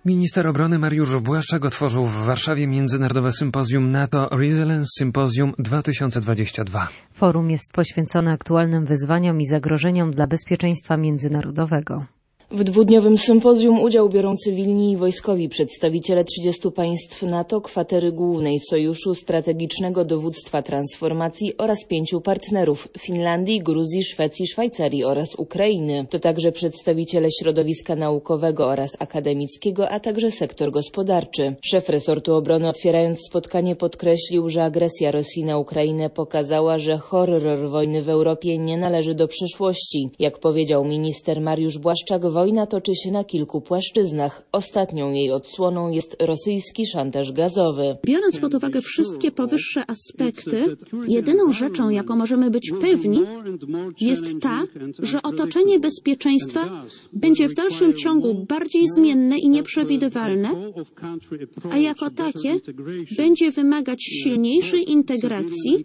Minister obrony Mariusz Błaszczak otworzył w Warszawie międzynarodowe sympozjum NATO Resilience Symposium 2022. Forum jest poświęcone aktualnym wyzwaniom i zagrożeniom dla bezpieczeństwa międzynarodowego. W dwudniowym sympozjum udział biorą cywilni i wojskowi przedstawiciele 30 państw NATO, kwatery głównej Sojuszu, strategicznego dowództwa transformacji oraz 5 partnerów – Finlandii, Gruzji, Szwecji, Szwajcarii oraz Ukrainy. To także przedstawiciele środowiska naukowego oraz akademickiego, a także sektor gospodarczy. Szef resortu obrony, otwierając spotkanie, podkreślił, że agresja Rosji na Ukrainę pokazała, że horror wojny w Europie nie należy do przeszłości. Jak powiedział minister Mariusz Błaszczak, wojna toczy się na kilku płaszczyznach. Ostatnią jej odsłoną jest rosyjski szantaż gazowy. Biorąc pod uwagę wszystkie powyższe aspekty, jedyną rzeczą, jaką możemy być pewni, jest ta, że otoczenie bezpieczeństwa będzie w dalszym ciągu bardziej zmienne i nieprzewidywalne, a jako takie będzie wymagać silniejszej integracji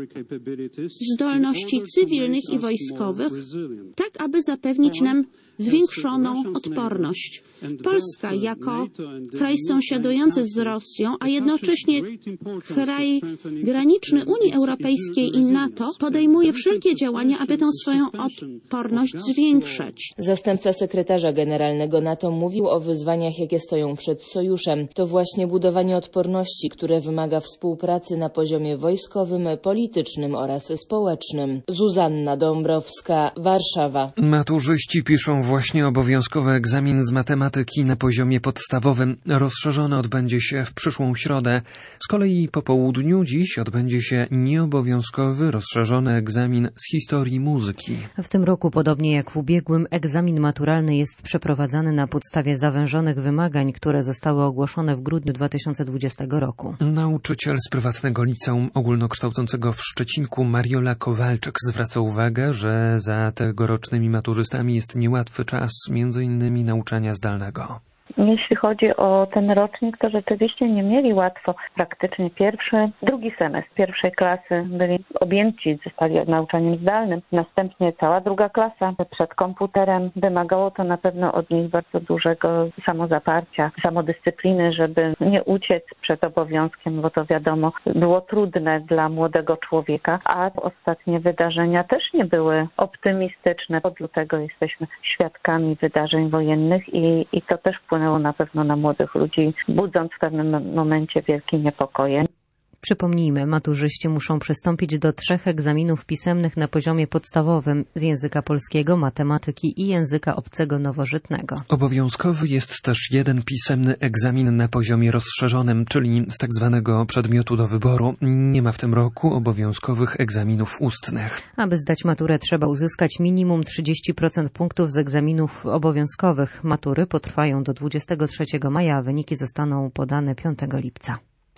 zdolności cywilnych i wojskowych, tak aby zapewnić nam zwiększoną odporność. Polska jako kraj sąsiadujący z Rosją, a jednocześnie kraj graniczny Unii Europejskiej i NATO podejmuje wszelkie działania, aby tę swoją odporność zwiększać. Zastępca sekretarza generalnego NATO mówił o wyzwaniach, jakie stoją przed sojuszem. To właśnie budowanie odporności, które wymaga współpracy na poziomie wojskowym, politycznym oraz społecznym. Zuzanna Dąbrowska, Warszawa. Maturzyści piszą właśnie obowiązkowy egzamin z matematyki na poziomie podstawowym. Rozszerzony odbędzie się w przyszłą środę. Z kolei po południu dziś odbędzie się nieobowiązkowy, rozszerzony egzamin z historii muzyki. W tym roku, podobnie jak w ubiegłym, egzamin maturalny jest przeprowadzany na podstawie zawężonych wymagań, które zostały ogłoszone w grudniu 2020 roku. Nauczyciel z prywatnego liceum ogólnokształcącego w Szczecinku Mariola Kowalczyk zwraca uwagę, że za tegorocznymi maturzystami jest niełatwy czas, między innymi nauczania zdalnego. Jeśli chodzi o ten rocznik, to rzeczywiście nie mieli łatwo. Praktycznie drugi semestr pierwszej klasy byli objęci, zostali nauczaniem zdalnym. Następnie cała druga klasa przed komputerem. Wymagało to na pewno od nich bardzo dużego samozaparcia, samodyscypliny, żeby nie uciec przed obowiązkiem, bo to wiadomo, było trudne dla młodego człowieka, a ostatnie wydarzenia też nie były optymistyczne. Od lutego jesteśmy świadkami wydarzeń wojennych i to też wpłynęło na pewno na młodych ludzi, budząc w pewnym momencie wielki niepokoj. Przypomnijmy, maturzyści muszą przystąpić do 3 egzaminów pisemnych na poziomie podstawowym z języka polskiego, matematyki i języka obcego nowożytnego. Obowiązkowy jest też jeden pisemny egzamin na poziomie rozszerzonym, czyli z tak zwanego przedmiotu do wyboru. Nie ma w tym roku obowiązkowych egzaminów ustnych. Aby zdać maturę, trzeba uzyskać minimum 30% punktów z egzaminów obowiązkowych. Matury potrwają do 23 maja, a wyniki zostaną podane 5 lipca.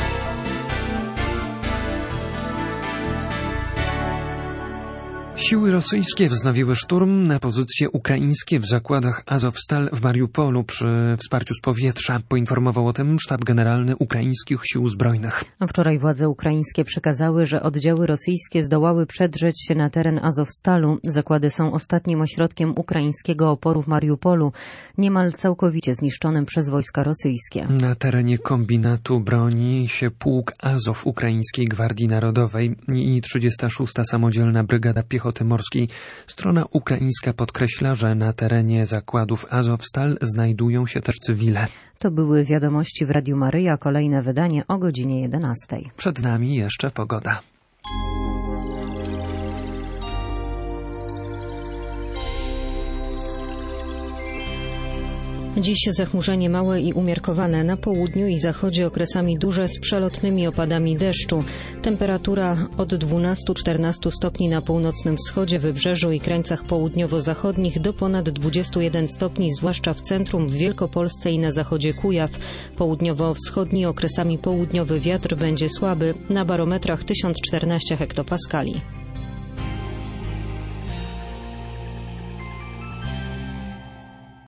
Siły rosyjskie wznowiły szturm na pozycje ukraińskie w zakładach Azovstal w Mariupolu przy wsparciu z powietrza. Poinformował o tym Sztab Generalny Ukraińskich Sił Zbrojnych. Wczoraj władze ukraińskie przekazały, że oddziały rosyjskie zdołały przedrzeć się na teren Azovstalu. Zakłady są ostatnim ośrodkiem ukraińskiego oporu w Mariupolu, niemal całkowicie zniszczonym przez wojska rosyjskie. Na terenie kombinatu broni się pułk Azow Ukraińskiej Gwardii Narodowej i 36. Samodzielna Brygada Piechoty Morskiej. Strona ukraińska podkreśla, że na terenie zakładów Azovstal znajdują się też cywile. To były wiadomości w Radiu Maryja. Kolejne wydanie o godzinie 11. Przed nami jeszcze pogoda. Dziś zachmurzenie małe i umiarkowane, na południu i zachodzie okresami duże z przelotnymi opadami deszczu. Temperatura od 12-14 stopni na północnym wschodzie, wybrzeżu i krańcach południowo-zachodnich do ponad 21 stopni, zwłaszcza w centrum, w Wielkopolsce i na zachodzie Kujaw. Południowo-wschodni okresami południowy wiatr będzie słaby, na barometrach 1014 hektopaskali.